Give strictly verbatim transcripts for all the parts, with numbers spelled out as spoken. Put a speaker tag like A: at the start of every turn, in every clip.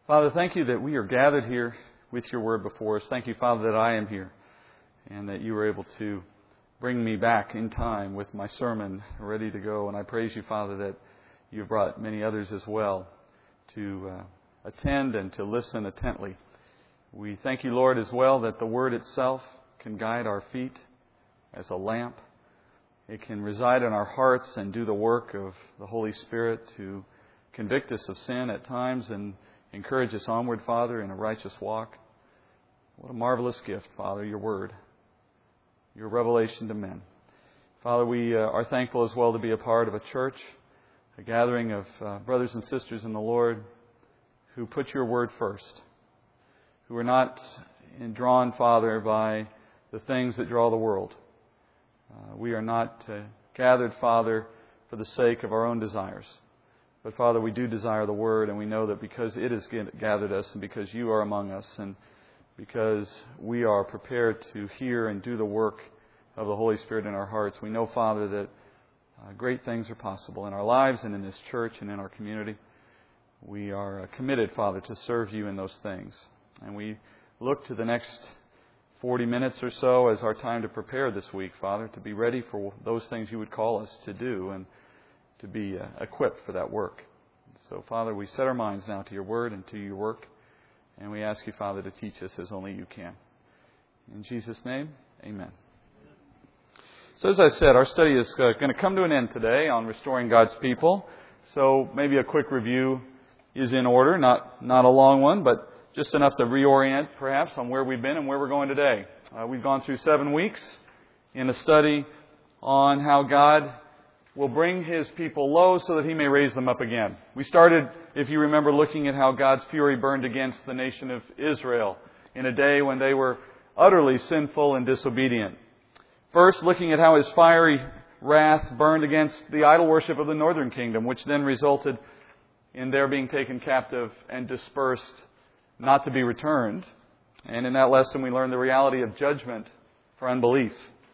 A: Father, thank you that we are gathered here with your word before us. Thank you, Father, that I am here and that you were able to bring me back in time with my sermon ready to go. And I praise you, Father, that you've brought many others as well to uh, attend and to listen intently. We thank you, Lord, as well that the word itself can guide our feet as a lamp. It can reside in our hearts and do the work of the Holy Spirit to convict us of sin at times and encourage us onward, Father, in a righteous walk. What a marvelous gift, Father, your word, your revelation to men. Father, we uh, are thankful as well to be a part of a church, a gathering of uh, brothers and sisters in the Lord who put your word first, who are not drawn, Father, by the things that draw the world. Uh, we are not uh, gathered, Father, for the sake of our own desires. But, Father, we do desire the Word, and we know that because it has gathered us and because you are among us and because we are prepared to hear and do the work of the Holy Spirit in our hearts, we know, Father, that uh, great things are possible in our lives and in this church and in our community. We are uh, committed, Father, to serve you in those things. And we look to the next forty minutes or so as our time to prepare this week, Father, to be ready for those things you would call us to do and to be uh, equipped for that work. So, Father, we set our minds now to your word and to your work, and we ask you, Father, to teach us as only you can. In Jesus' name, amen. So, as I said, our study is uh, going to come to an end today on restoring God's people. So, maybe a quick review is in order, not, not a long one, but just enough to reorient, perhaps, on where we've been and where we're going today. Uh, we've gone through seven weeks in a study on how God will bring His people low so that He may raise them up again. We started, if you remember, looking at how God's fury burned against the nation of Israel in a day when they were utterly sinful and disobedient. First, looking at how His fiery wrath burned against the idol worship of the northern kingdom, which then resulted in their being taken captive and dispersed, not to be returned. And in that lesson, we learned the reality of judgment for unbelief.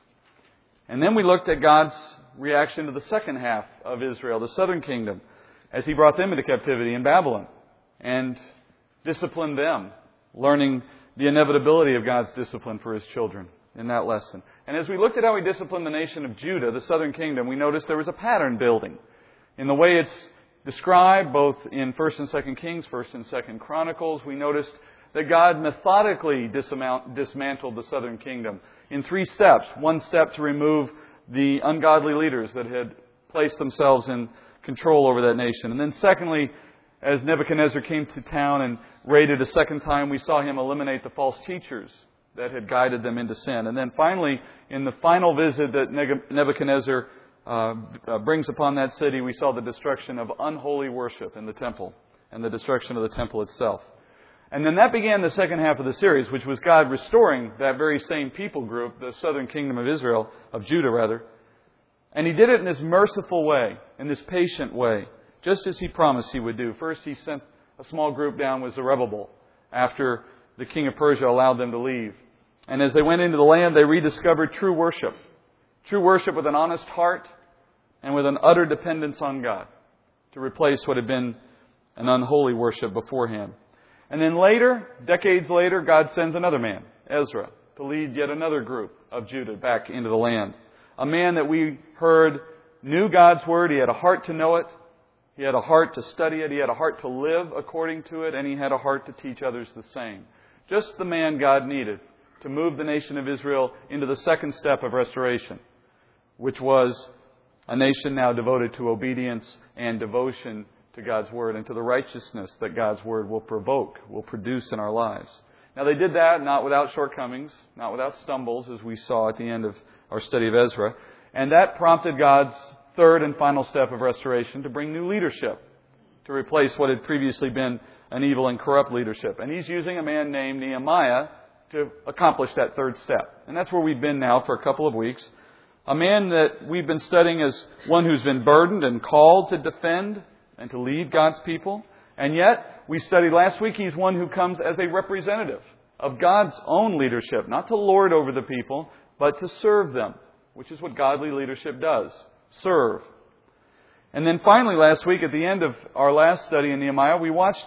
A: And then we looked at God's reaction to the second half of Israel, the southern kingdom, as He brought them into captivity in Babylon and disciplined them, learning the inevitability of God's discipline for His children in that lesson. And as we looked at how He disciplined the nation of Judah, the southern kingdom, we noticed there was a pattern building in the way it's described both in First and Second Kings, First and Second Chronicles. We noticed that God methodically dismantled the southern kingdom in three steps. One step to remove the ungodly leaders that had placed themselves in control over that nation. And then secondly, as Nebuchadnezzar came to town and raided a second time, we saw him eliminate the false teachers that had guided them into sin. And then finally, in the final visit that Nebuchadnezzar uh, brings upon that city, we saw the destruction of unholy worship in the temple and the destruction of the temple itself. And then that began the second half of the series, which was God restoring that very same people group, the southern kingdom of Israel, of Judah rather. And He did it in this merciful way, in this patient way, just as He promised He would do. First, He sent a small group down with Zerubbabel after the king of Persia allowed them to leave. And as they went into the land, they rediscovered true worship. True worship with an honest heart and with an utter dependence on God to replace what had been an unholy worship beforehand. And then later, decades later, God sends another man, Ezra, to lead yet another group of Judah back into the land. A man that we heard knew God's Word. He had a heart to know it. He had a heart to study it. He had a heart to live according to it. And he had a heart to teach others the same. Just the man God needed to move the nation of Israel into the second step of restoration, which was a nation now devoted to obedience and devotion to God's Word and to the righteousness that God's Word will provoke, will produce in our lives. Now they did that not without shortcomings, not without stumbles, as we saw at the end of our study of Ezra. And that prompted God's third and final step of restoration to bring new leadership, to replace what had previously been an evil and corrupt leadership. And He's using a man named Nehemiah to accomplish that third step. And that's where we've been now for a couple of weeks. A man that we've been studying as one who's been burdened and called to defend and to lead God's people. And yet, we studied last week, he's one who comes as a representative of God's own leadership, not to lord over the people, but to serve them, which is what godly leadership does, serve. And then finally last week, at the end of our last study in Nehemiah, we watched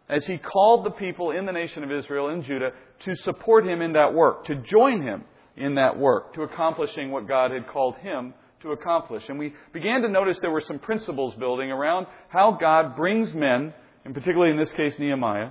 A: as He called the people in the nation of Israel and Judah to support Him in that work, to join Him in that work, to accomplishing what God had called Him to accomplish. And we began to notice there were some principles building around how God brings men, and particularly in this case Nehemiah,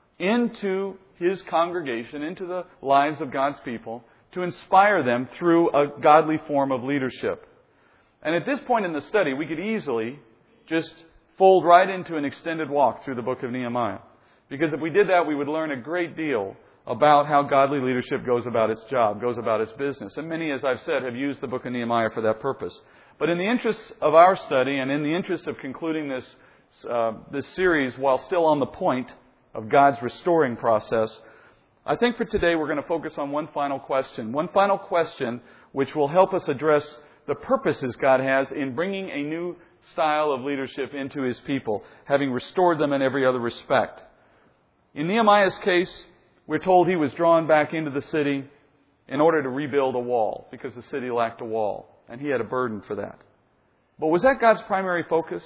A: into His congregation, into the lives of God's people, to inspire them through a godly form of leadership. And at this point in the study, we could easily just fold right into an extended walk through the book of Nehemiah. Because if we did that, we would learn a great deal about how godly leadership goes about its job, goes about its business. And many, as I've said, have used the book of Nehemiah for that purpose. But in the interest of our study, and in the interest of concluding this, uh, this series while still on the point of God's restoring process, I think for today we're going to focus on one final question. One final question which will help us address the purposes God has in bringing a new style of leadership into His people, having restored them in every other respect. In Nehemiah's case, we're told he was drawn back into the city in order to rebuild a wall, because the city lacked a wall, and he had a burden for that. But was that God's primary focus?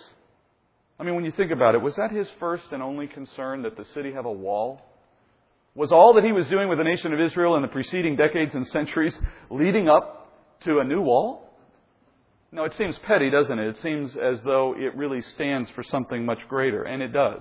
A: I mean, when you think about it, was that His first and only concern, that the city have a wall? Was all that He was doing with the nation of Israel in the preceding decades and centuries leading up to a new wall? No, it seems petty, doesn't it? It seems as though it really stands for something much greater, and it does.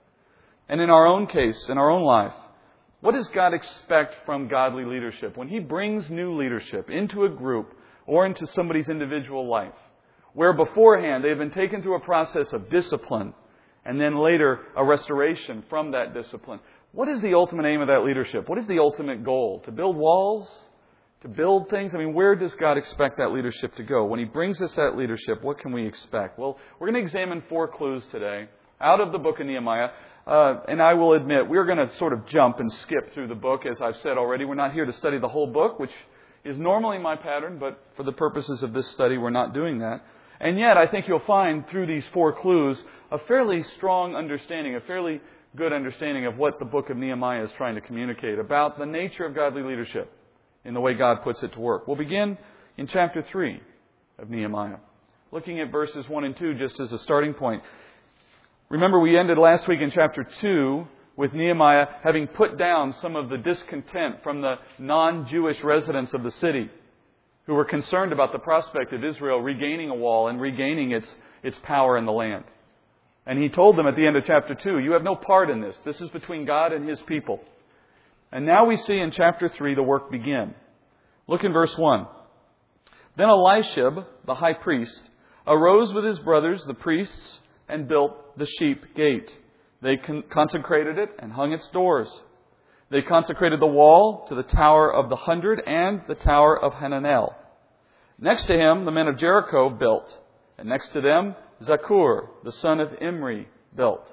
A: And in our own case, in our own life, what does God expect from godly leadership? When He brings new leadership into a group or into somebody's individual life, where beforehand they've been taken through a process of discipline and then later a restoration from that discipline, what is the ultimate aim of that leadership? What is the ultimate goal? To build walls? To build things? I mean, where does God expect that leadership to go? When He brings us that leadership, what can we expect? Well, we're going to examine four clues today out of the book of Nehemiah. Uh, and I will admit, we're going to sort of jump and skip through the book, as I've said already. We're not here to study the whole book, which is normally my pattern, but for the purposes of this study, we're not doing that. And yet, I think you'll find through these four clues a fairly strong understanding, a fairly good understanding of what the book of Nehemiah is trying to communicate about the nature of godly leadership in the way God puts it to work. We'll begin in chapter three of Nehemiah, looking at verses one and two just as a starting point. Remember, we ended last week in chapter two with Nehemiah having put down some of the discontent from the non-Jewish residents of the city who were concerned about the prospect of Israel regaining a wall and regaining its, its power in the land. And he told them at the end of chapter two, you have no part in this. This is between God and His people. And now we see in chapter three the work begin. Look in verse one. Then Elishib, the high priest, arose with his brothers, the priests, and built the sheep gate. They con- consecrated it and hung its doors. They consecrated the wall to the Tower of the Hundred and the Tower of Hananel. Next to him, the men of Jericho built. And next to them, Zakur, the son of Imri, built.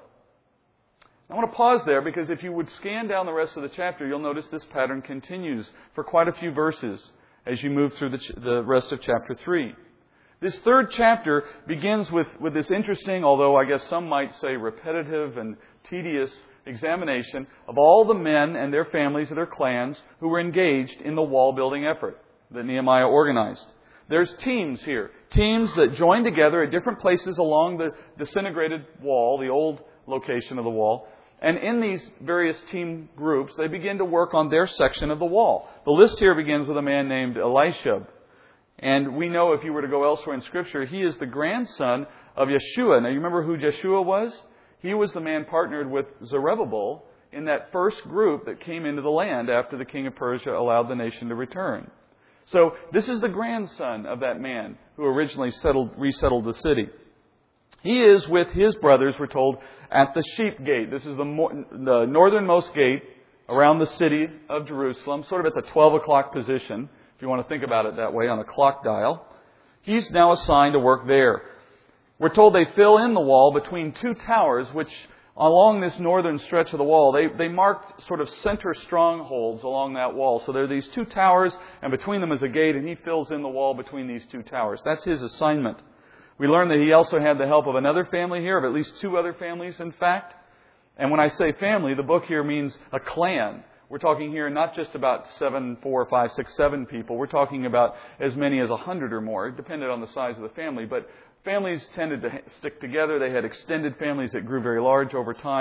A: I want to pause there because if you would scan down the rest of the chapter, you'll notice this pattern continues for quite a few verses as you move through the, ch- the rest of chapter three. This third chapter begins with, with this interesting, although I guess some might say repetitive and tedious examination of all the men and their families and their clans who were engaged in the wall building effort that Nehemiah organized. There's teams here, teams that join together at different places along the disintegrated wall, the old location of the wall. And in these various team groups, they begin to work on their section of the wall. The list here begins with a man named Elishib. And we know if you were to go elsewhere in Scripture, he is the grandson of Yeshua. Now, you remember who Yeshua was? He was the man partnered with Zerubbabel in that first group that came into the land after the king of Persia allowed the nation to return. So this is the grandson of that man who originally settled, resettled the city. He is with his brothers, we're told, at the sheep gate. This is the, more, the northernmost gate around the city of Jerusalem, sort of at the twelve o'clock position, if you want to think about it that way, on a clock dial. He's now assigned to work there. We're told they fill in the wall between two towers, which along this northern stretch of the wall, they, they marked sort of center strongholds along that wall. So there are these two towers, and between them is a gate, and he fills in the wall between these two towers. That's his assignment. We learn that he also had the help of another family here, of at least two other families, in fact. And when I say family, the book here means a clan. We're talking here not just about seven, four, five, six, seven people. We're talking about as many as a hundred or more. It depended on the size of the family. But families tended to stick together. They had extended families that grew very large over time.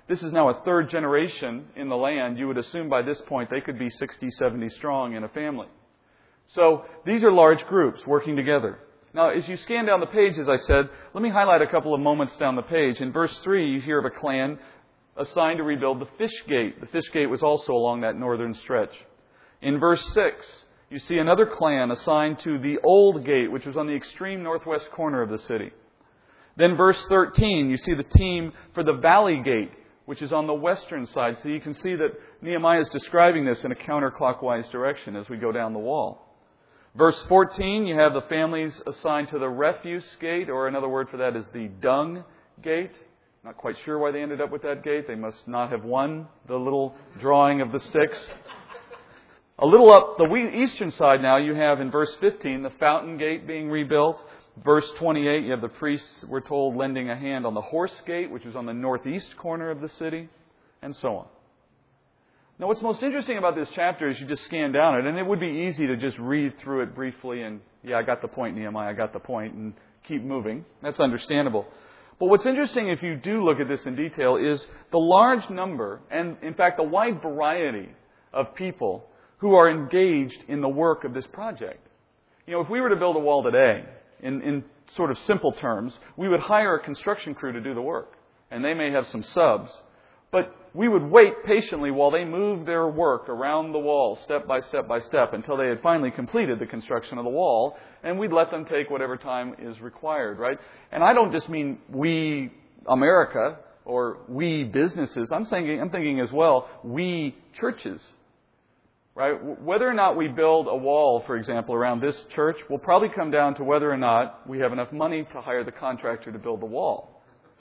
A: This is now a third generation in the land. You would assume by this point they could be sixty, seventy strong in a family. So these are large groups working together. Now, as you scan down the page, as I said, let me highlight a couple of moments down the page. In verse three, you hear of a clan assigned to rebuild the Fish Gate. The Fish Gate was also along that northern stretch. In verse six, you see another clan assigned to the Old Gate, which was on the extreme northwest corner of the city. Then verse thirteen, you see the team for the Valley Gate, which is on the western side. So you can see that Nehemiah is describing this in a counterclockwise direction as we go down the wall. Verse fourteen, you have the families assigned to the Refuse Gate, or another word for that is the Dung Gate. Not quite sure why they ended up with that gate. They must not have won the little drawing of the sticks. A little up the eastern side now, you have in verse fifteen the Fountain Gate being rebuilt. Verse twenty-eight, you have the priests, we're told, lending a hand on the Horse Gate, which is on the northeast corner of the city, and so on. Now, what's most interesting about this chapter is you just scan down it, and it would be easy to just read through it briefly and, yeah, I got the point, Nehemiah, I got the point, and keep moving. That's understandable. But what's interesting, if you do look at this in detail, is the large number, and in fact, the wide variety of people who are engaged in the work of this project. You know, if we were to build a wall today, in, in sort of simple terms, we would hire a construction crew to do the work. And they may have some subs. But we would wait patiently while they moved their work around the wall, step by step by step, until they had finally completed the construction of the wall. And we'd let them take whatever time is required, right? And I don't just mean we, America, or we businesses. I'm thinking, I'm thinking as well, we churches. Right? Whether or not we build a wall, for example, around this church will probably come down to whether or not we have enough money to hire the contractor to build the wall.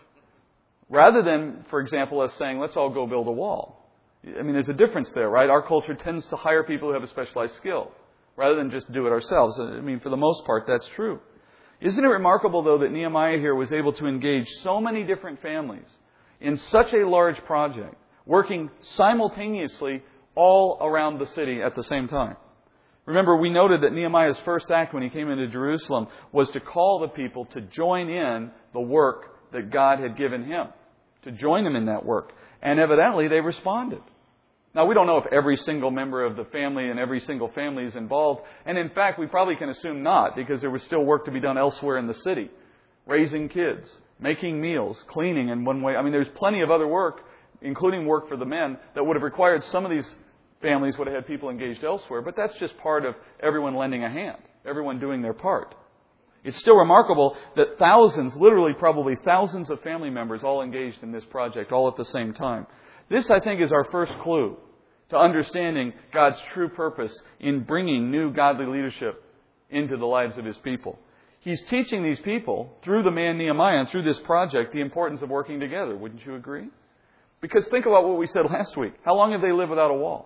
A: Rather than, for example, us saying, let's all go build a wall. I mean, there's a difference there, right? Our culture tends to hire people who have a specialized skill, rather than just do it ourselves. I mean, for the most part, that's true. Isn't it remarkable, though, that Nehemiah here was able to engage so many different families in such a large project, working simultaneously all around the city at the same time? Remember, we noted that Nehemiah's first act when he came into Jerusalem was to call the people to join in the work that God had given him, to join him in that work. And evidently, they responded. Now, we don't know if every single member of the family and every single family is involved. And in fact, we probably can assume not, because there was still work to be done elsewhere in the city. Raising kids, making meals, cleaning in one way. I mean, there's plenty of other work, including work for the men, that would have required some of these families would have had people engaged elsewhere. But that's just part of everyone lending a hand, everyone doing their part. It's still remarkable that thousands, literally probably thousands of family members all engaged in this project, all at the same time. This, I think, is our first clue to understanding God's true purpose in bringing new godly leadership into the lives of His people. He's teaching these people, through the man Nehemiah and through this project, the importance of working together. Wouldn't you agree? Because think about what we said last week. How long have they lived without a wall?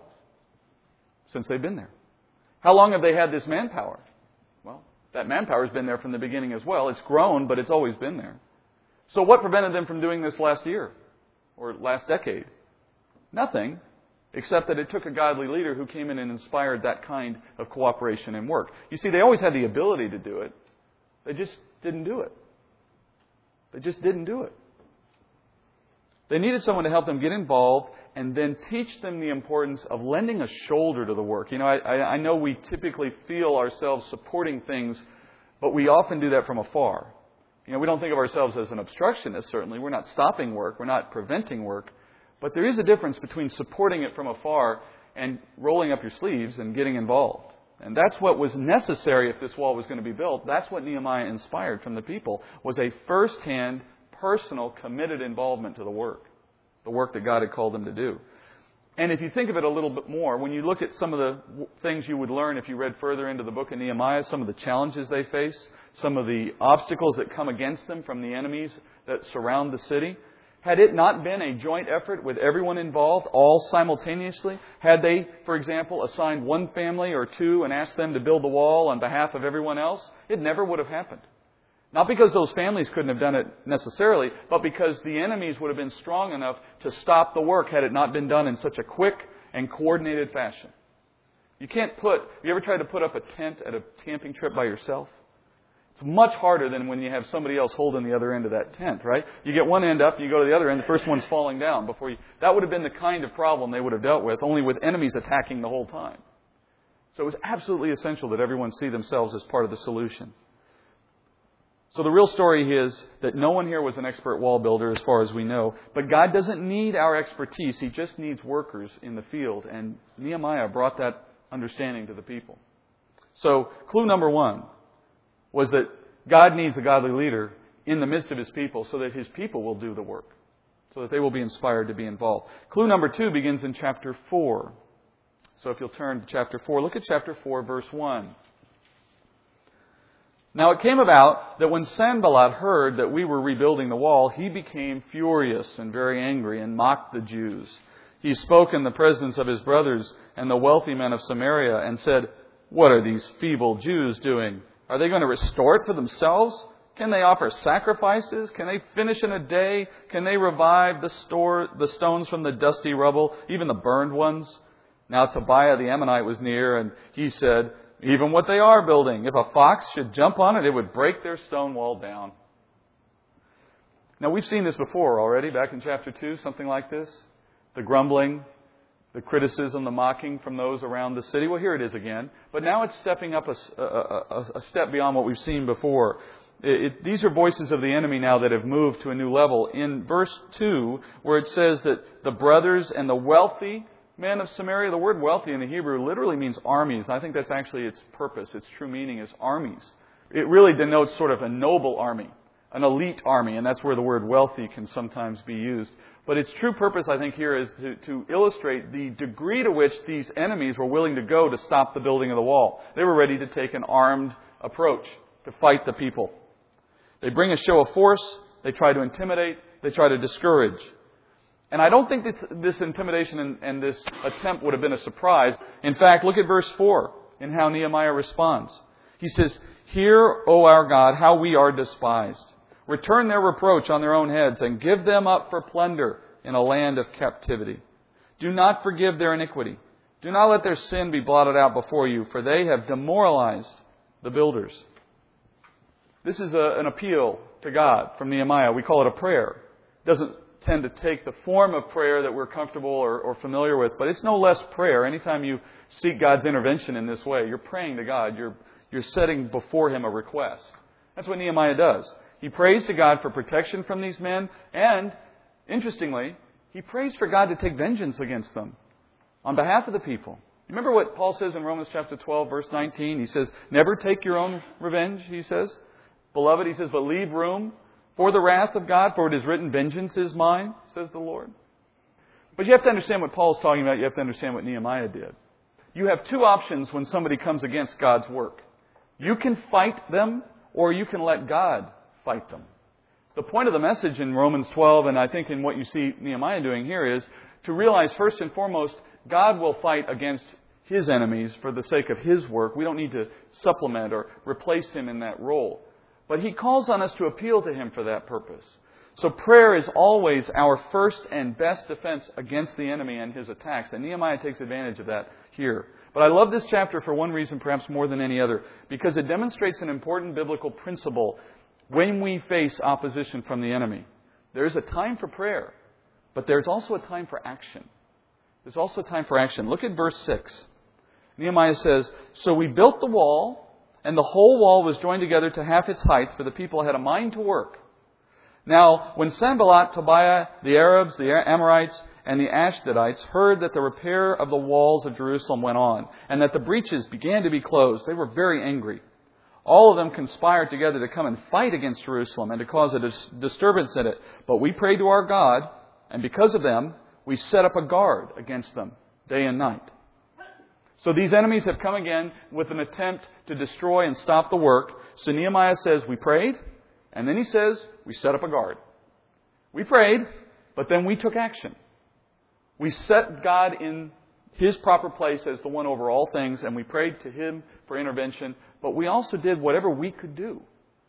A: Since they've been there. How long have they had this manpower? Well, that manpower has been there from the beginning as well. It's grown, but it's always been there. So what prevented them from doing this last year or last decade? Nothing, except that it took a godly leader who came in and inspired that kind of cooperation and work. You see, they always had the ability to do it. They just didn't do it. They just didn't do it. They needed someone to help them get involved and then teach them the importance of lending a shoulder to the work. You know, I, I, I know we typically feel ourselves supporting things, but we often do that from afar. You know, we don't think of ourselves as an obstructionist, certainly. We're not stopping work. We're not preventing work. But there is a difference between supporting it from afar and rolling up your sleeves and getting involved. And that's what was necessary if this wall was going to be built. That's what Nehemiah inspired from the people, was a first-hand, personal, committed involvement to the work, the work that God had called them to do. And if you think of it a little bit more, when you look at some of the things you would learn if you read further into the book of Nehemiah, some of the challenges they face, some of the obstacles that come against them from the enemies that surround the city, had it not been a joint effort with everyone involved, all simultaneously, had they, for example, assigned one family or two and asked them to build the wall on behalf of everyone else, it never would have happened. Not because those families couldn't have done it necessarily, but because the enemies would have been strong enough to stop the work had it not been done in such a quick and coordinated fashion. You can't put, have you ever tried to put up a tent at a camping trip by yourself? It's much harder than when you have somebody else holding the other end of that tent, right? You get one end up, you go to the other end, the first one's falling down before you... That would have been the kind of problem they would have dealt with, only with enemies attacking the whole time. So it was absolutely essential that everyone see themselves as part of the solution. So the real story is that no one here was an expert wall builder as far as we know. But God doesn't need our expertise. He just needs workers in the field. And Nehemiah brought that understanding to the people. So clue number one was that God needs a godly leader in the midst of His people so that His people will do the work. So that they will be inspired to be involved. Clue number two begins in chapter four. So if you'll turn to chapter four, look at chapter four, verse one. Now it came about that when Sanballat heard that we were rebuilding the wall, he became furious and very angry and mocked the Jews. He spoke in the presence of his brothers and the wealthy men of Samaria and said, "What are these feeble Jews doing? Are they going to restore it for themselves? Can they offer sacrifices? Can they finish in a day? Can they revive the store, the stones from the dusty rubble, even the burned ones?" Now Tobiah the Ammonite was near, and he said, "Even what they are building, if a fox should jump on it, it would break their stone wall down." Now we've seen this before already, back in chapter two, something like this. The grumbling, the criticism, the mocking from those around the city. Well, here it is again. But now it's stepping up a, a, a, a step beyond what we've seen before. It, it, these are voices of the enemy now that have moved to a new level. In verse two, where it says that the brothers and the wealthy men of Samaria, the word wealthy in the Hebrew literally means armies. I think that's actually its purpose. Its true meaning is armies. It really denotes sort of a noble army, an elite army, and that's where the word wealthy can sometimes be used. But its true purpose, I think, here is to, to illustrate the degree to which these enemies were willing to go to stop the building of the wall. They were ready to take an armed approach to fight the people. They bring a show of force. They try to intimidate. They try to discourage. And I don't think that this intimidation and, and this attempt would have been a surprise. In fact, look at verse four and how Nehemiah responds. He says, "Hear, O our God, how we are despised. Return their reproach on their own heads and give them up for plunder in a land of captivity. Do not forgive their iniquity. Do not let their sin be blotted out before you, for they have demoralized the builders." This is a, an appeal to God from Nehemiah. We call it a prayer. It doesn't tend to take the form of prayer that we're comfortable or, or familiar with, but it's no less prayer. Anytime you seek God's intervention in this way, you're praying to God. You're, you're setting before Him a request. That's what Nehemiah does. He prays to God for protection from these men, and, interestingly, he prays for God to take vengeance against them on behalf of the people. Remember what Paul says in Romans chapter twelve, verse nineteen? He says, "Never take your own revenge," he says. "Beloved," he says, "but leave room for the wrath of God, for it is written, 'Vengeance is mine,' says the Lord." But you have to understand what Paul's talking about. You have to understand what Nehemiah did. You have two options when somebody comes against God's work. You can fight them, or you can let God fight them. The point of the message in Romans twelve, and I think in what you see Nehemiah doing here, is to realize first and foremost, God will fight against His enemies for the sake of His work. We don't need to supplement or replace Him in that role. But He calls on us to appeal to Him for that purpose. So prayer is always our first and best defense against the enemy and his attacks. And Nehemiah takes advantage of that here. But I love this chapter for one reason, perhaps more than any other, because it demonstrates an important biblical principle when we face opposition from the enemy. There's a time for prayer, but there's also a time for action. There's also a time for action. Look at verse six. Nehemiah says, "So we built the wall, and the whole wall was joined together to half its height, for the people had a mind to work. Now, when Sanballat, Tobiah, the Arabs, the Amorites, and the Ashdodites heard that the repair of the walls of Jerusalem went on, and that the breaches began to be closed, they were very angry. All of them conspired together to come and fight against Jerusalem and to cause a dis- disturbance in it. But we prayed to our God, and because of them, we set up a guard against them day and night." So these enemies have come again with an attempt to destroy and stop the work. So Nehemiah says, we prayed, and then he says, we set up a guard. We prayed, but then we took action. We set God in His proper place as the one over all things, and we prayed to Him for intervention, but we also did whatever we could do.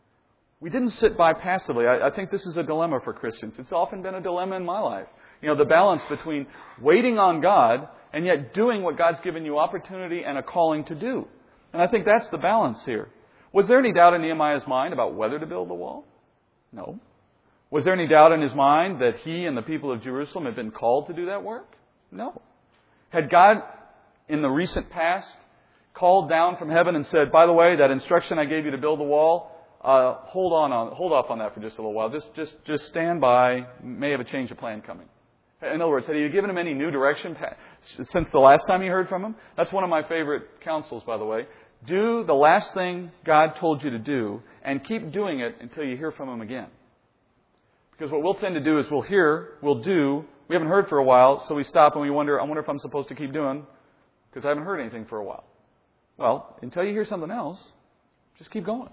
A: We didn't sit by passively. I, I think this is a dilemma for Christians. It's often been a dilemma in my life. You know, the balance between waiting on God and yet doing what God's given you opportunity and a calling to do. And I think that's the balance here. Was there any doubt in Nehemiah's mind about whether to build the wall? No. Was there any doubt in his mind that he and the people of Jerusalem had been called to do that work? No. Had God, in the recent past, called down from heaven and said, by the way, that instruction I gave you to build the wall, uh, hold on, on, hold off on that for just a little while. Just, just, just stand by. May have a change of plan coming. In other words, had He given him any new direction since the last time he heard from him? That's one of my favorite counsels, by the way. Do the last thing God told you to do and keep doing it until you hear from Him again. Because what we'll tend to do is we'll hear, we'll do, we haven't heard for a while, so we stop and we wonder, I wonder if I'm supposed to keep doing, because I haven't heard anything for a while. Well, until you hear something else, just keep going.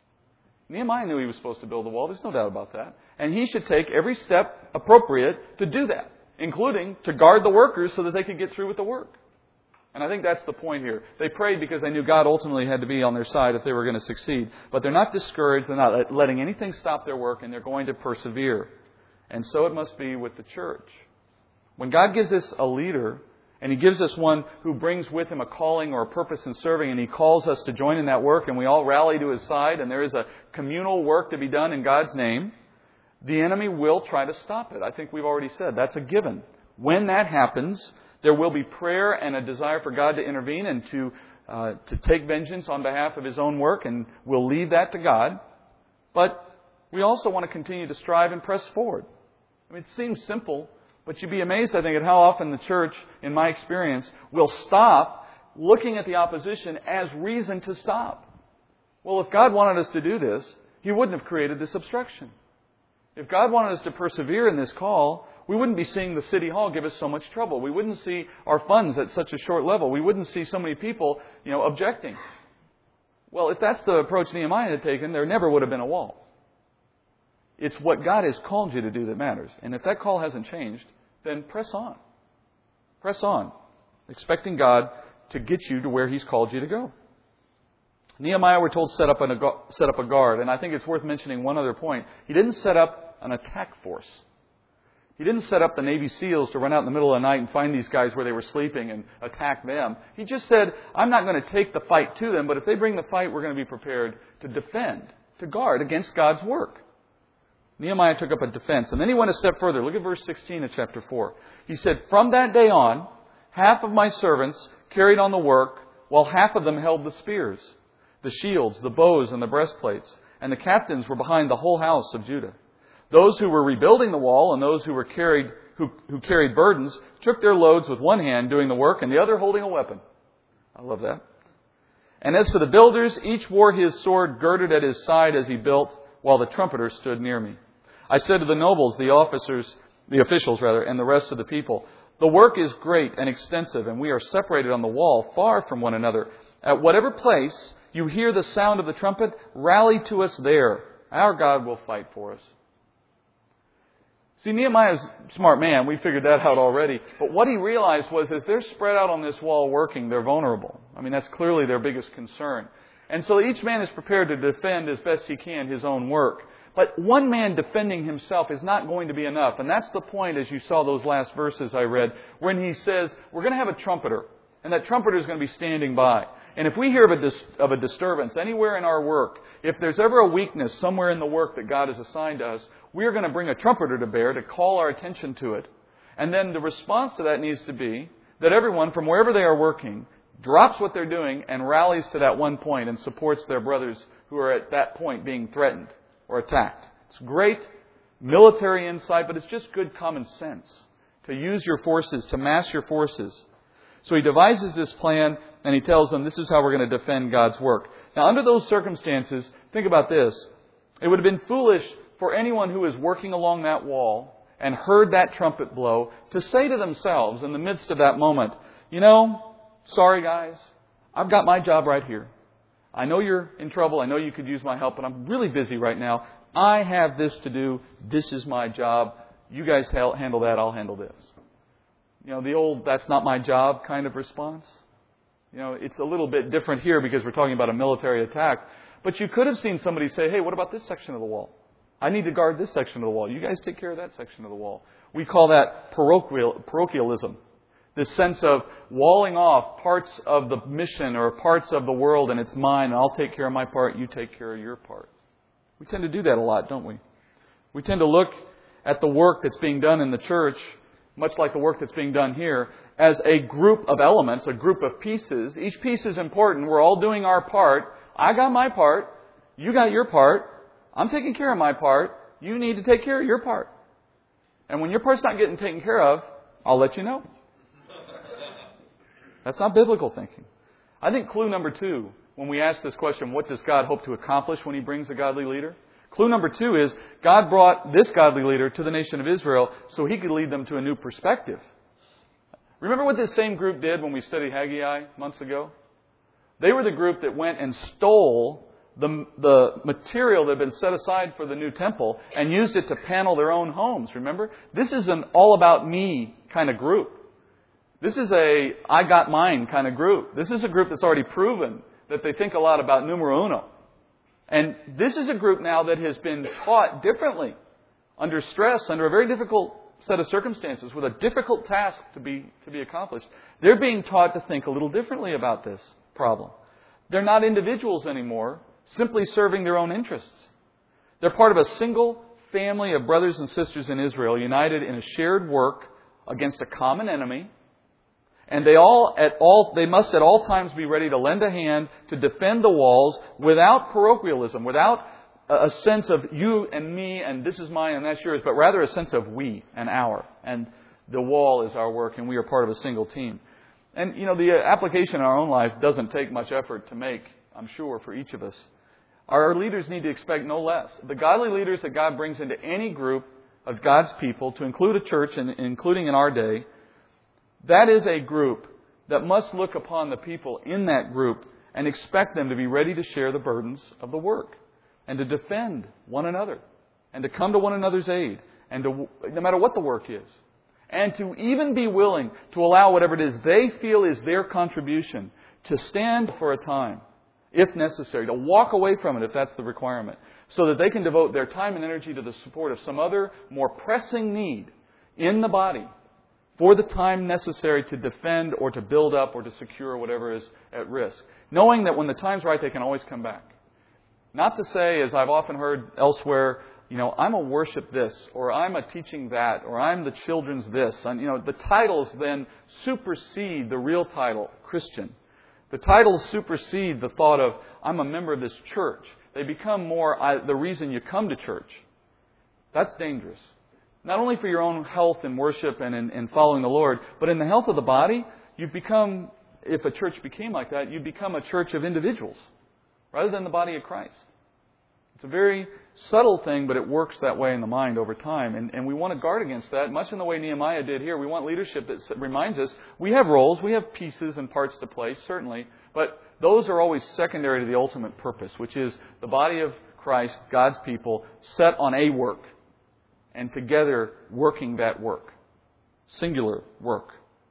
A: Nehemiah knew he was supposed to build the wall. There's no doubt about that. And he should take every step appropriate to do that, including to guard the workers so that they could get through with the work. And I think that's the point here. They prayed because they knew God ultimately had to be on their side if they were going to succeed. But they're not discouraged. They're not letting anything stop their work, and they're going to persevere. And so it must be with the church. When God gives us a leader, and He gives us one who brings with him a calling or a purpose in serving, and He calls us to join in that work, and we all rally to His side, and there is a communal work to be done in God's name, the enemy will try to stop it. I think we've already said that's a given. When that happens, there will be prayer and a desire for God to intervene and to uh, to take vengeance on behalf of His own work, and we'll leave that to God. But we also want to continue to strive and press forward. I mean, it seems simple, but you'd be amazed, I think, at how often the church, in my experience, will stop looking at the opposition as reason to stop. Well, if God wanted us to do this, He wouldn't have created this obstruction. If God wanted us to persevere in this call, we wouldn't be seeing the City Hall give us so much trouble. We wouldn't see our funds at such a short level. We wouldn't see so many people, you know, objecting. Well, if that's the approach Nehemiah had taken, there never would have been a wall. It's what God has called you to do that matters. And if that call hasn't changed, then press on. Press on, expecting God to get you to where He's called you to go. Nehemiah, we're told, set up, an, set up a guard. And I think it's worth mentioning one other point. He didn't set up an attack force. He didn't set up the Navy SEALs to run out in the middle of the night and find these guys where they were sleeping and attack them. He just said, I'm not going to take the fight to them, but if they bring the fight, we're going to be prepared to defend, to guard against God's work. Nehemiah took up a defense. And then he went a step further. Look at verse sixteen of chapter four. He said, from that day on, half of my servants carried on the work, while half of them held the spears, the shields, the bows, and the breastplates. And the captains were behind the whole house of Judah. Those who were rebuilding the wall and those who were carried who, who carried burdens took their loads with one hand doing the work and the other holding a weapon. I love that. And as for the builders, each wore his sword girded at his side as he built, while the trumpeter stood near me. I said to the nobles, the officers, the officials rather, and the rest of the people, the work is great and extensive, and we are separated on the wall far from one another. At whatever place you hear the sound of the trumpet, rally to us there. Our God will fight for us. See, Nehemiah's a smart man. We figured that out already. But what he realized was as they're spread out on this wall working, they're vulnerable. I mean, that's clearly their biggest concern. And so each man is prepared to defend as best he can his own work. But one man defending himself is not going to be enough. And that's the point, as you saw those last verses I read, when he says, we're going to have a trumpeter. And that trumpeter is going to be standing by. And if we hear of a, dis- of a disturbance anywhere in our work, if there's ever a weakness somewhere in the work that God has assigned to us, we're going to bring a trumpeter to bear to call our attention to it. And then the response to that needs to be that everyone, from wherever they are working, drops what they're doing and rallies to that one point and supports their brothers who are at that point being threatened or attacked. It's great military insight, but it's just good common sense to use your forces, to mass your forces. So he devises this plan and he tells them this is how we're going to defend God's work. Now, under those circumstances, think about this. It would have been foolish for anyone who was working along that wall and heard that trumpet blow to say to themselves in the midst of that moment, you know, sorry guys, I've got my job right here. I know you're in trouble. I know you could use my help, but I'm really busy right now. I have this to do. This is my job. You guys handle that. I'll handle this. You know, the old, that's not my job kind of response. You know, it's a little bit different here because we're talking about a military attack. But you could have seen somebody say, hey, what about this section of the wall? I need to guard this section of the wall. You guys take care of that section of the wall. We call that parochial, parochialism. This sense of walling off parts of the mission or parts of the world and it's mine, and I'll take care of my part, you take care of your part. We tend to do that a lot, don't we? We tend to look at the work that's being done in the church, much like the work that's being done here, as a group of elements, a group of pieces. Each piece is important. We're all doing our part. I got my part. You got your part. I'm taking care of my part. You need to take care of your part. And when your part's not getting taken care of, I'll let you know. That's not biblical thinking. I think clue number two, when we ask this question, what does God hope to accomplish when He brings a godly leader? Clue number two is God brought this godly leader to the nation of Israel so He could lead them to a new perspective. Remember what this same group did when we studied Haggai months ago? They were the group that went and stole the, the material that had been set aside for the new temple and used it to panel their own homes. Remember? This is an all about me kind of group. This is a I got mine kind of group. This is a group that's already proven that they think a lot about numero uno. And this is a group now that has been taught differently, under stress, under a very difficult set of circumstances, with a difficult task to be to be accomplished. They're being taught to think a little differently about this problem. They're not individuals anymore, simply serving their own interests. They're part of a single family of brothers and sisters in Israel, united in a shared work against a common enemy. And they all at all they must at all times be ready to lend a hand to defend the walls without parochialism, without a sense of you and me and this is mine and that's yours, but rather a sense of we and our. And the wall is our work and we are part of a single team. And, you know, the application in our own life doesn't take much effort to make, I'm sure, for each of us. Our leaders need to expect no less. The godly leaders that God brings into any group of God's people, to include a church, and including in our day, that is a group that must look upon the people in that group and expect them to be ready to share the burdens of the work and to defend one another and to come to one another's aid, and to, no matter what the work is, and to even be willing to allow whatever it is they feel is their contribution to stand for a time, if necessary, to walk away from it if that's the requirement, so that they can devote their time and energy to the support of some other more pressing need in the body for the time necessary to defend or to build up or to secure whatever is at risk. Knowing that when the time's right, they can always come back. Not to say, as I've often heard elsewhere, you know, I'm a worship this, or I'm a teaching that, or I'm the children's this. And, you know, the titles then supersede the real title, Christian. The titles supersede the thought of, I'm a member of this church. They become more I, the reason you come to church. That's dangerous. Not only for your own health and worship and in, in following the Lord, but in the health of the body, you become, if a church became like that, you become a church of individuals rather than the body of Christ. It's a very subtle thing, but it works that way in the mind over time. And, and we want to guard against that, much in the way Nehemiah did here. We want leadership that reminds us we have roles, we have pieces and parts to play, certainly, but those are always secondary to the ultimate purpose, which is the body of Christ, God's people, set on a work, and together working that work. Singular work.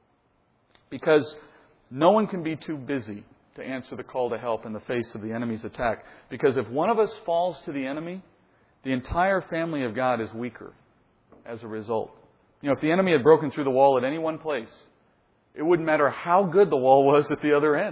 A: Because no one can be too busy to answer the call to help in the face of the enemy's attack. Because if one of us falls to the enemy, the entire family of God is weaker as a result. You know, if the enemy had broken through the wall at any one place, it wouldn't matter how good the wall was at the other end.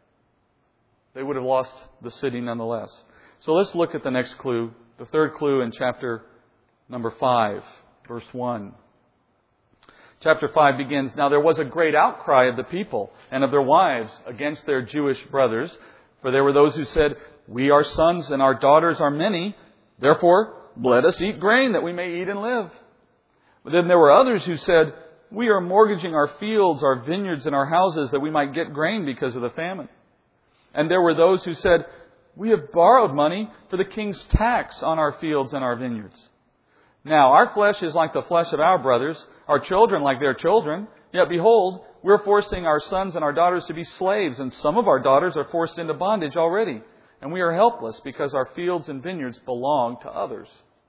A: They would have lost the city nonetheless. So let's look at the next clue, the third clue in chapter number five, verse one. Chapter five begins, Now there was a great outcry of the people and of their wives against their Jewish brothers, for there were those who said, We our sons and our daughters are many, therefore let us eat grain that we may eat and live. But then there were others who said, We are mortgaging our fields, our vineyards, and our houses that we might get grain because of the famine. And there were those who said, We have borrowed money for the king's tax on our fields and our vineyards. Now, our flesh is like the flesh of our brothers, our children like their children. Yet behold, we're forcing our sons and our daughters to be slaves, and some of our daughters are forced into bondage already. And we are helpless because our fields and vineyards belong to others.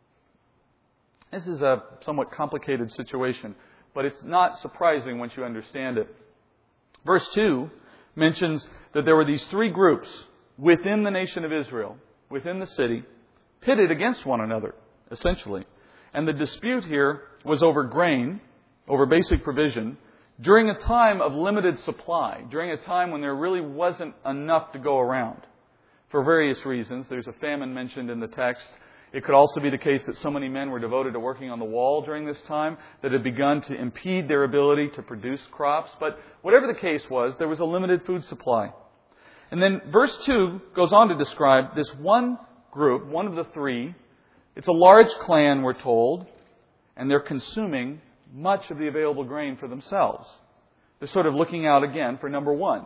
A: This is a somewhat complicated situation, but it's not surprising once you understand it. Verse two mentions that there were these three groups within the nation of Israel, within the city, pitted against one another, essentially. And the dispute here was over grain, over basic provision, during a time of limited supply, during a time when there really wasn't enough to go around for various reasons. There's a famine mentioned in the text. It could also be the case that so many men were devoted to working on the wall during this time that it had begun to impede their ability to produce crops. But whatever the case was, there was a limited food supply. And then verse two goes on to describe this one group, one of the three. It's a large clan, we're told, and they're consuming much of the available grain for themselves. They're sort of looking out again for number one.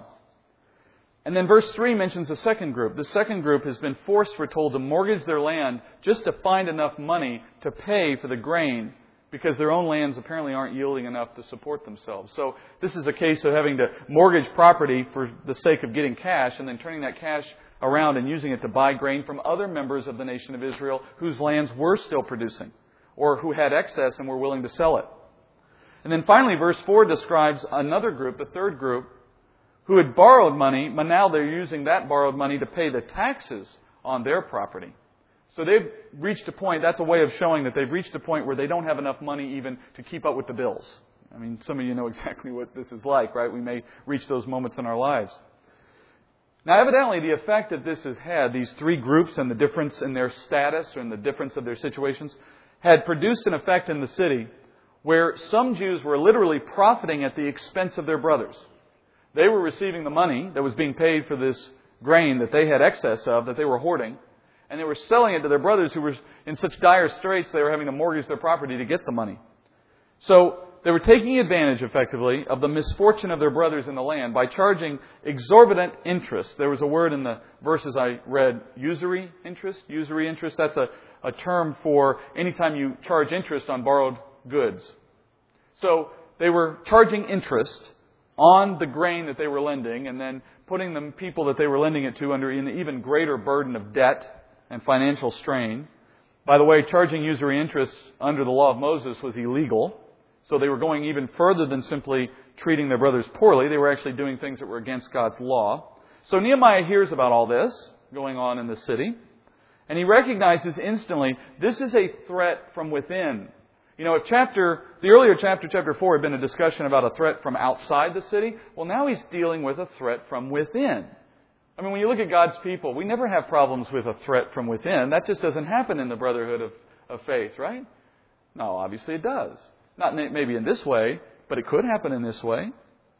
A: And then verse three mentions a second group. The second group has been forced, we're told, to mortgage their land just to find enough money to pay for the grain because their own lands apparently aren't yielding enough to support themselves. So this is a case of having to mortgage property for the sake of getting cash and then turning that cash around and using it to buy grain from other members of the nation of Israel whose lands were still producing or who had excess and were willing to sell it. And then finally, verse four describes another group, the third group, who had borrowed money, but now they're using that borrowed money to pay the taxes on their property. So they've reached a point, that's a way of showing that they've reached a point where they don't have enough money even to keep up with the bills. I mean, some of you know exactly what this is like, right? We may reach those moments in our lives. Now, evidently, the effect that this has had, these three groups and the difference in their status and the difference of their situations, had produced an effect in the city where some Jews were literally profiting at the expense of their brothers. They were receiving the money that was being paid for this grain that they had excess of, that they were hoarding, and they were selling it to their brothers who were in such dire straits they were having to mortgage their property to get the money. So they were taking advantage, effectively, of the misfortune of their brothers in the land by charging exorbitant interest. There was a word in the verses I read, usury interest. Usury interest, that's a, a term for anytime you charge interest on borrowed goods. So they were charging interest on the grain that they were lending and then putting the people that they were lending it to under an even greater burden of debt and financial strain. By the way, charging usury interest under the law of Moses was illegal. So they were going even further than simply treating their brothers poorly. They were actually doing things that were against God's law. So Nehemiah hears about all this going on in the city. And he recognizes instantly this is a threat from within. You know, if chapter, the earlier chapter, chapter four, had been a discussion about a threat from outside the city, well, now he's dealing with a threat from within. I mean, when you look at God's people, we never have problems with a threat from within. That just doesn't happen in the brotherhood of, of faith, right? No, obviously it does. Not maybe in this way, but it could happen in this way.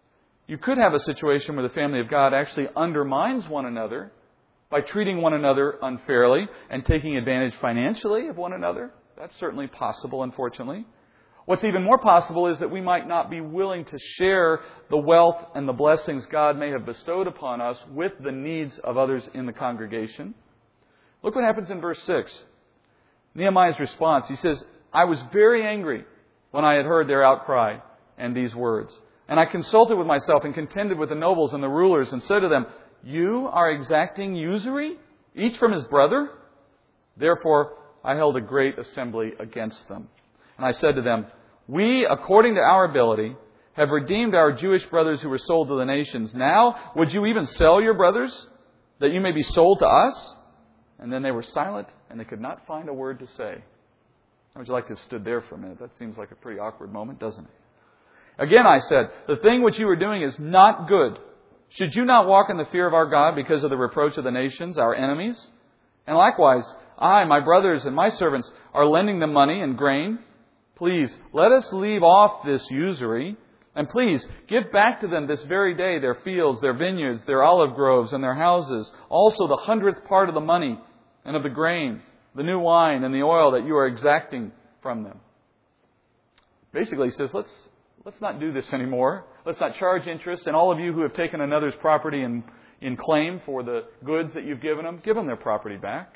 A: You could have a situation where the family of God actually undermines one another by treating one another unfairly and taking advantage financially of one another. That's certainly possible, unfortunately. What's even more possible is that we might not be willing to share the wealth and the blessings God may have bestowed upon us with the needs of others in the congregation. Look what happens in verse six. Nehemiah's response. He says, I was very angry when I had heard their outcry and these words. And I consulted with myself and contended with the nobles and the rulers and said to them, you are exacting usury, each from his brother? Therefore, I held a great assembly against them. And I said to them, we, according to our ability, have redeemed our Jewish brothers who were sold to the nations. Now, would you even sell your brothers, that you may be sold to us? And then they were silent, and they could not find a word to say. How would you like to have stood there for a minute? That seems like a pretty awkward moment, doesn't it? Again, I said, the thing which you are doing is not good. Should you not walk in the fear of our God because of the reproach of the nations, our enemies? And likewise, I, my brothers, and my servants are lending them money and grain. Please, let us leave off this usury. And please, give back to them this very day their fields, their vineyards, their olive groves, and their houses. Also the hundredth part of the money and of the grain, the new wine and the oil that you are exacting from them. Basically, he says, let's, let's not do this anymore. Let's not charge interest. And all of you who have taken another's property in, in claim for the goods that you've given them, give them their property back.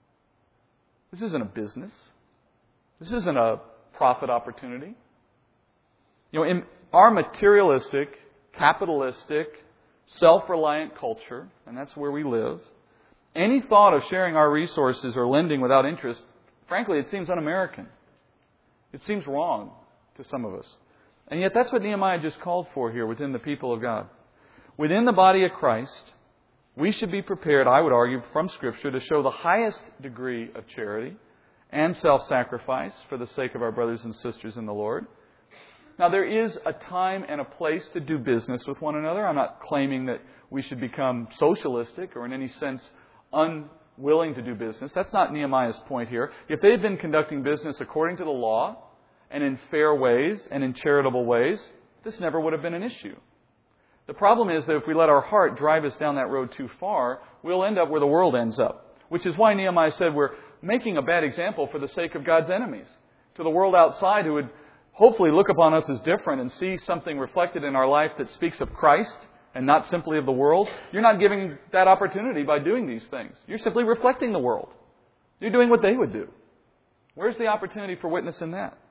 A: This isn't a business. This isn't a profit opportunity. You know, in our materialistic, capitalistic, self-reliant culture, and that's where we live, any thought of sharing our resources or lending without interest, frankly, it seems un-American. It seems wrong to some of us. And yet that's what Nehemiah just called for here within the people of God. Within the body of Christ, we should be prepared, I would argue, from Scripture to show the highest degree of charity and self-sacrifice for the sake of our brothers and sisters in the Lord. Now, there is a time and a place to do business with one another. I'm not claiming that we should become socialistic or in any sense unwilling to do business. That's not Nehemiah's point here. If they had been conducting business according to the law and in fair ways and in charitable ways, this never would have been an issue. The problem is that if we let our heart drive us down that road too far, we'll end up where the world ends up. Which is why Nehemiah said we're making a bad example for the sake of God's enemies. To the world outside who would hopefully look upon us as different and see something reflected in our life that speaks of Christ and not simply of the world. You're not giving that opportunity by doing these things. You're simply reflecting the world. You're doing what they would do. Where's the opportunity for witness in that?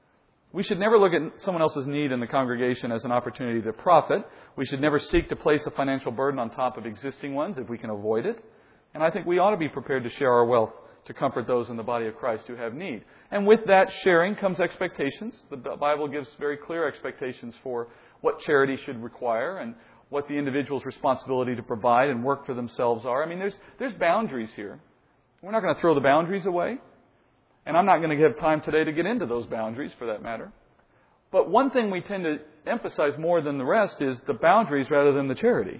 A: We should never look at someone else's need in the congregation as an opportunity to profit. We should never seek to place a financial burden on top of existing ones if we can avoid it. And I think we ought to be prepared to share our wealth to comfort those in the body of Christ who have need. And with that sharing comes expectations. The Bible gives very clear expectations for what charity should require and what the individual's responsibility to provide and work for themselves are. I mean, there's there's boundaries here. We're not going to throw the boundaries away. And I'm not going to have time today to get into those boundaries, for that matter. But one thing we tend to emphasize more than the rest is the boundaries rather than the charity.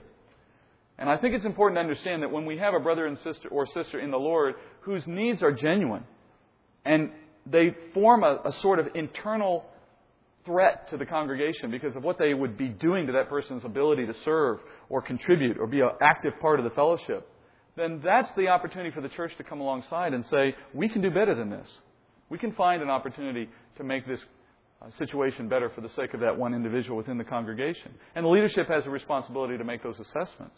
A: And I think it's important to understand that when we have a brother and sister or sister in the Lord whose needs are genuine and they form a, a sort of internal threat to the congregation because of what they would be doing to that person's ability to serve or contribute or be an active part of the fellowship, then that's the opportunity for the church to come alongside and say, we can do better than this. We can find an opportunity to make this uh, situation better for the sake of that one individual within the congregation. And the leadership has a responsibility to make those assessments.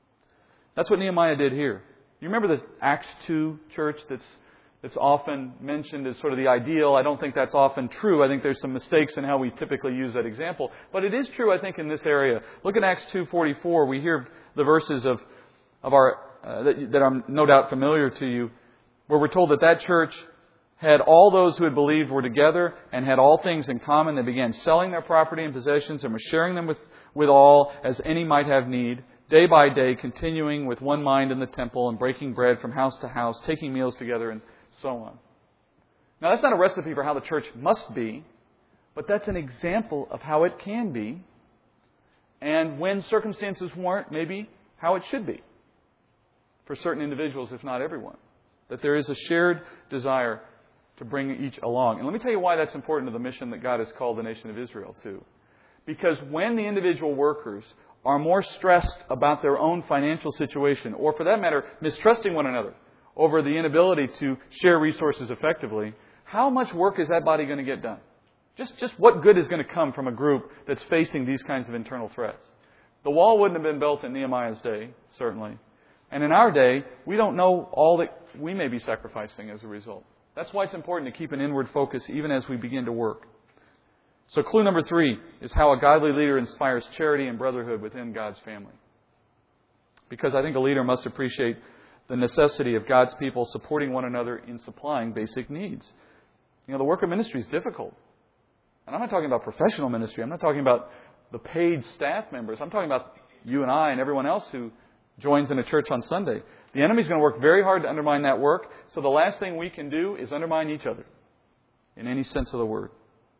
A: That's what Nehemiah did here. You remember the Acts two church that's that's often mentioned as sort of the ideal? I don't think that's often true. I think there's some mistakes in how we typically use that example. But it is true, I think, in this area. Look at Acts two forty-four. We hear the verses of, of our uh, that, that are no doubt familiar to you, where we're told that that church had all those who had believed were together and had all things in common. They began selling their property and possessions and were sharing them with, with all as any might have need. Day by day, continuing with one mind in the temple and breaking bread from house to house, taking meals together and so on. Now, that's not a recipe for how the church must be, but that's an example of how it can be, and when circumstances warrant, maybe how it should be for certain individuals, if not everyone. That there is a shared desire to bring each along. And let me tell you why that's important to the mission that God has called the nation of Israel to. Because when the individual workers are more stressed about their own financial situation, or for that matter, mistrusting one another over the inability to share resources effectively, how much work is that body going to get done? Just, just what good is going to come from a group that's facing these kinds of internal threats? The wall wouldn't have been built in Nehemiah's day, certainly. And in our day, we don't know all that we may be sacrificing as a result. That's why it's important to keep an inward focus even as we begin to work. So clue number three is how a godly leader inspires charity and brotherhood within God's family. Because I think a leader must appreciate the necessity of God's people supporting one another in supplying basic needs. You know, the work of ministry is difficult. And I'm not talking about professional ministry. I'm not talking about the paid staff members. I'm talking about you and I and everyone else who joins in a church on Sunday. The enemy's going to work very hard to undermine that work. So the last thing we can do is undermine each other in any sense of the word.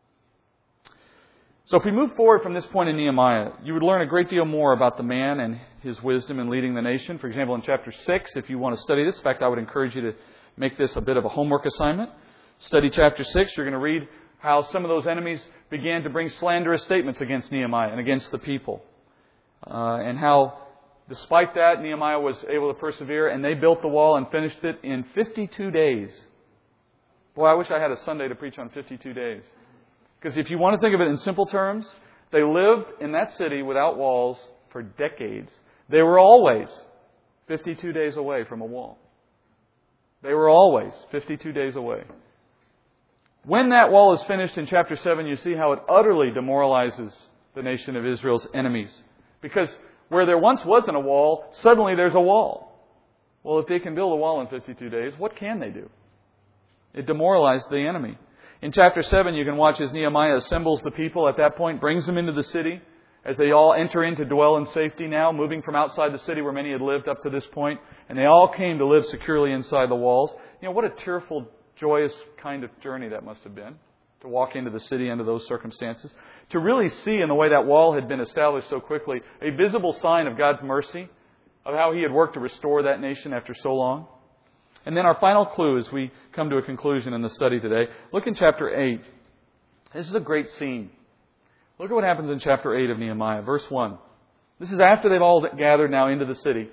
A: So if we move forward from this point in Nehemiah, you would learn a great deal more about the man and his wisdom in leading the nation. For example, in chapter six, if you want to study this, in fact, I would encourage you to make this a bit of a homework assignment. Study chapter six. You're going to read how some of those enemies began to bring slanderous statements against Nehemiah and against the people. Uh, and how, despite that, Nehemiah was able to persevere, and they built the wall and finished it in fifty-two days. Boy, I wish I had a Sunday to preach on fifty-two days. Because if you want to think of it in simple terms, they lived in that city without walls for decades. They were always fifty-two days away from a wall. They were always fifty-two days away. When that wall is finished in chapter seven, you see how it utterly demoralizes the nation of Israel's enemies. Because where there once wasn't a wall, suddenly there's a wall. Well, if they can build a wall in fifty-two days, what can they do? It demoralized the enemy. In chapter seven, you can watch as Nehemiah assembles the people at that point, brings them into the city, as they all enter in to dwell in safety now, moving from outside the city where many had lived up to this point, and they all came to live securely inside the walls. You know, what a tearful, joyous kind of journey that must have been. to walk into the city under those circumstances, to really see in the way that wall had been established so quickly, a visible sign of God's mercy, of how He had worked to restore that nation after so long. And then our final clue as we come to a conclusion in the study today, look in chapter eight. This is a great scene. Look at what happens in chapter eight of Nehemiah, verse one. This is after they've all gathered now into the city,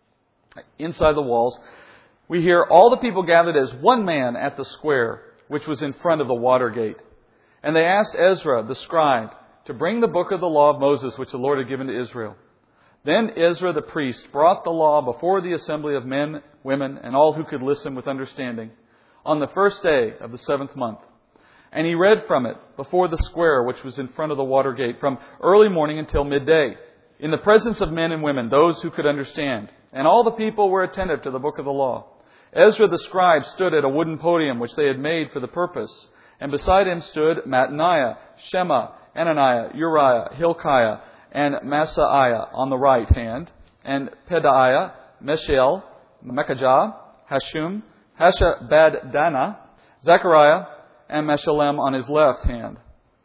A: inside the walls. We hear all the people gathered as one man at the square, which was in front of the water gate. And they asked Ezra, the scribe, to bring the book of the law of Moses, which the Lord had given to Israel. Then Ezra the priest brought the law before the assembly of men, women, and all who could listen with understanding on the first day of the seventh month. And he read from it before the square, which was in front of the water gate, from early morning until midday, in the presence of men and women, those who could understand. And all the people were attentive to the book of the law. Ezra the scribe stood at a wooden podium which they had made for the purpose. And beside him stood Mattaniah, Shema, Ananiah, Uriah, Hilkiah, and Masaiah on the right hand, and Pedaiah, Mishael, Mekajah, Hashum, Hashabaddanah, Zechariah, and Meshullam on his left hand.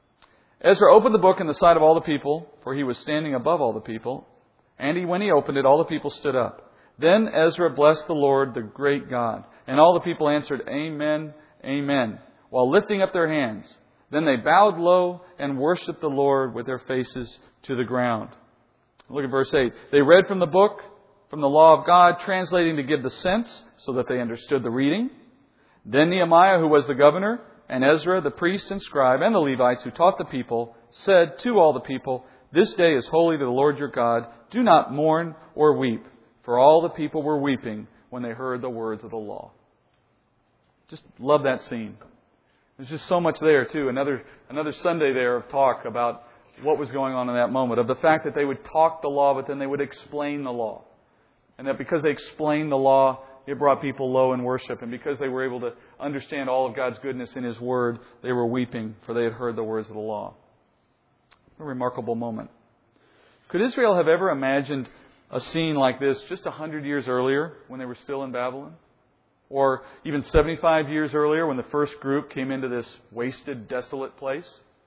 A: Ezra opened the book in the sight of all the people, for he was standing above all the people. And he, when he opened it, all the people stood up. Then Ezra blessed the Lord, the great God. And all the people answered, Amen, Amen, while lifting up their hands. Then they bowed low and worshipped the Lord with their faces to the ground. Look at verse eight. They read from the book, from the law of God, translating to give the sense, so that they understood the reading. Then Nehemiah, who was the governor, and Ezra, the priest and scribe, and the Levites who taught the people, said to all the people, This day is holy to the Lord your God. Do not mourn or weep. For all the people were weeping when they heard the words of the law. Just love that scene. There's just so much there, too. Another another Sunday there of talk about what was going on in that moment. Of the fact that they would talk the law, but then they would explain the law. And that because they explained the law, it brought people low in worship. And because they were able to understand all of God's goodness in His Word, they were weeping, for they had heard the words of the law. A remarkable moment. Could Israel have ever imagined a scene like this just a hundred years earlier when they were still in Babylon? Or even seventy-five years earlier when the first group came into this wasted, desolate place?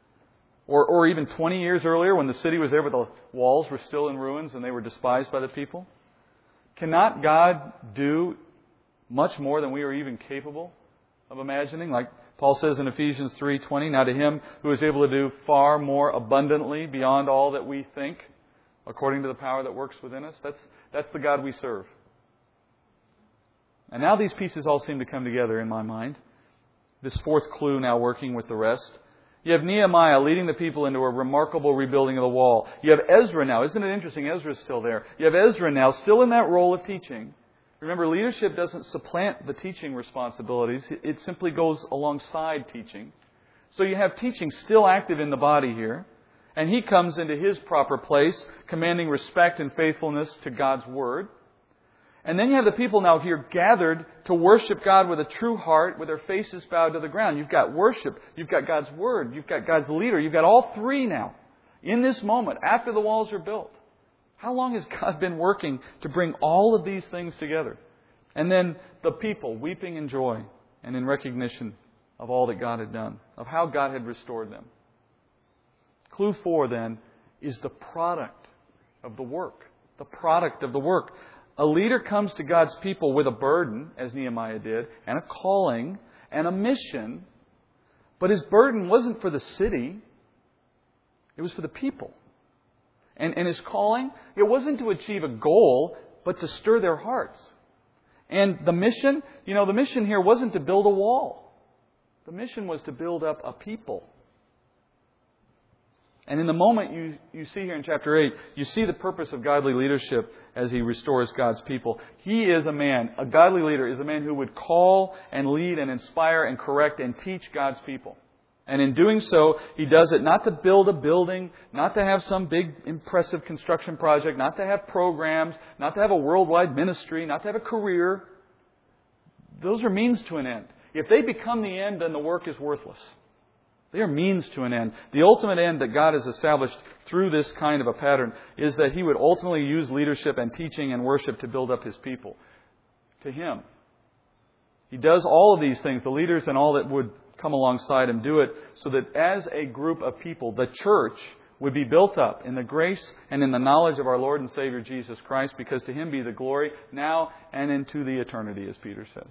A: Or, or even twenty years earlier when the city was there but the walls were still in ruins and they were despised by the people? Cannot God do much more than we are even capable of imagining? Like Paul says in Ephesians three twenty, Now to Him who is able to do far more abundantly beyond all that we think, according to the power that works within us. That's, that's the God we serve. And now these pieces all seem to come together in my mind. This fourth clue now working with the rest. You have Nehemiah leading the people into a remarkable rebuilding of the wall. You have Ezra now. Isn't it interesting? Ezra's still there. You have Ezra now still in that role of teaching. Remember, leadership doesn't supplant the teaching responsibilities. It simply goes alongside teaching. So you have teaching still active in the body here. And he comes into his proper place, commanding respect and faithfulness to God's Word. And then you have the people now here gathered to worship God with a true heart, with their faces bowed to the ground. You've got worship, you've got God's Word, you've got God's leader, you've got all three now in this moment after the walls are built. How long has God been working to bring all of these things together? And then the people weeping in joy and in recognition of all that God had done, of how God had restored them. Clue four, then, is the product of the work. The product of the work. A leader comes to God's people with a burden, as Nehemiah did, and a calling, and a mission. But his burden wasn't for the city. It was for the people. And, and his calling, it wasn't to achieve a goal, but to stir their hearts. And the mission, you know, the mission here wasn't to build a wall. The mission was to build up a people. And in the moment you, you see here in chapter eight, you see the purpose of godly leadership as he restores God's people. He is a man, a godly leader is a man who would call and lead and inspire and correct and teach God's people. And in doing so, he does it not to build a building, not to have some big impressive construction project, not to have programs, not to have a worldwide ministry, not to have a career. Those are means to an end. If they become the end, then the work is worthless. They are means to an end. The ultimate end that God has established through this kind of a pattern is that He would ultimately use leadership and teaching and worship to build up His people. To Him. He does all of these things, the leaders and all that would come alongside Him. Do it so that as a group of people, the church would be built up in the grace and in the knowledge of our Lord and Savior Jesus Christ, because to Him be the glory now and into the eternity, as Peter says.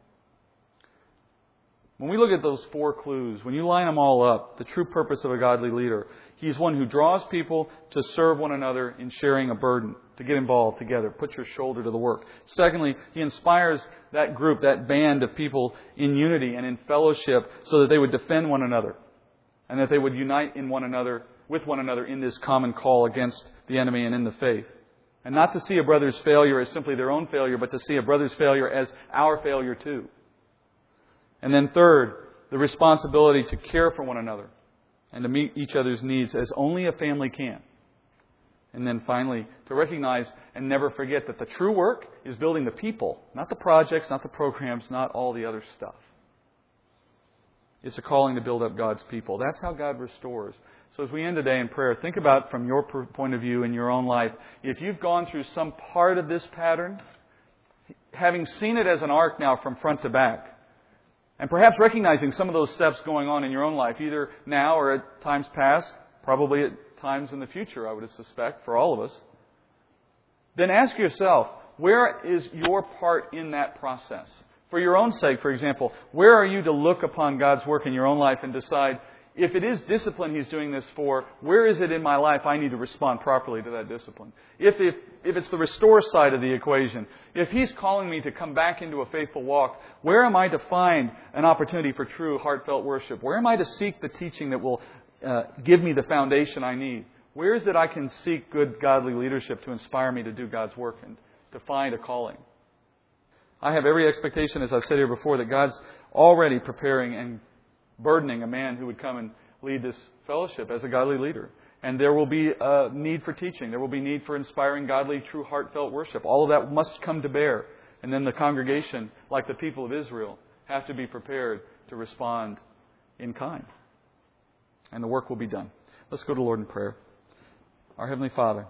A: When we look at those four clues, when you line them all up, the true purpose of a godly leader, he's one who draws people to serve one another in sharing a burden, to get involved together, put your shoulder to the work. Secondly, he inspires that group, that band of people in unity and in fellowship so that they would defend one another and that they would unite in one another, with one another in this common call against the enemy and in the faith. And not to see a brother's failure as simply their own failure, but to see a brother's failure as our failure too. And then third, the responsibility to care for one another and to meet each other's needs as only a family can. And then finally, to recognize and never forget that the true work is building the people, not the projects, not the programs, not all the other stuff. It's a calling to build up God's people. That's how God restores. So as we end today in prayer, think about from your point of view in your own life, if you've gone through some part of this pattern, having seen it as an arc now from front to back, and perhaps recognizing some of those steps going on in your own life, either now or at times past, probably at times in the future, I would suspect, for all of us, then ask yourself, where is your part in that process? For your own sake, for example, where are you to look upon God's work in your own life and decide, if it is discipline He's doing this for, where is it in my life I need to respond properly to that discipline? If, if, if it's the restore side of the equation, if He's calling me to come back into a faithful walk, where am I to find an opportunity for true heartfelt worship? Where am I to seek the teaching that will uh, give me the foundation I need? Where is it I can seek good godly leadership to inspire me to do God's work and to find a calling? I have every expectation, as I've said here before, that God's already preparing and burdening a man who would come and lead this fellowship as a godly leader. And there will be a need for teaching. There will be need for inspiring godly, true, heartfelt worship. All of that must come to bear. And then the congregation, like the people of Israel, have to be prepared to respond in kind. And the work will be done. Let's go to the Lord in prayer. Our Heavenly Father,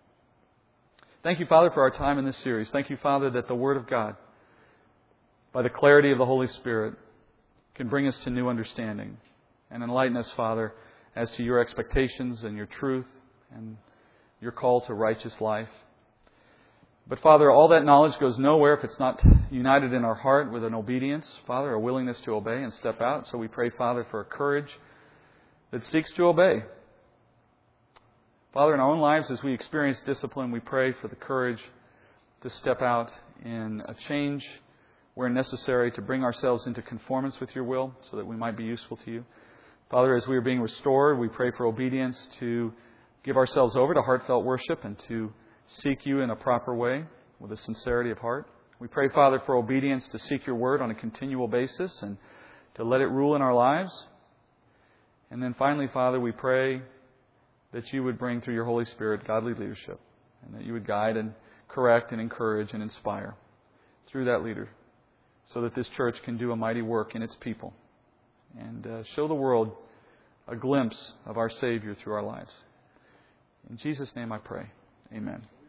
A: thank you, Father, for our time in this series. Thank you, Father, that the Word of God, by the clarity of the Holy Spirit, can bring us to new understanding and enlighten us, Father, as to your expectations and your truth and your call to righteous life. But, Father, all that knowledge goes nowhere if it's not united in our heart with an obedience, Father, a willingness to obey and step out. So we pray, Father, for a courage that seeks to obey. Father, in our own lives, as we experience discipline, we pray for the courage to step out in a change where necessary, to bring ourselves into conformance with your will so that we might be useful to you. Father, as we are being restored, we pray for obedience to give ourselves over to heartfelt worship and to seek you in a proper way with a sincerity of heart. We pray, Father, for obedience to seek your word on a continual basis and to let it rule in our lives. And then finally, Father, we pray that you would bring through your Holy Spirit godly leadership and that you would guide and correct and encourage and inspire through that leader, so that this church can do a mighty work in its people and uh, show the world a glimpse of our Savior through our lives. In Jesus' name I pray. Amen.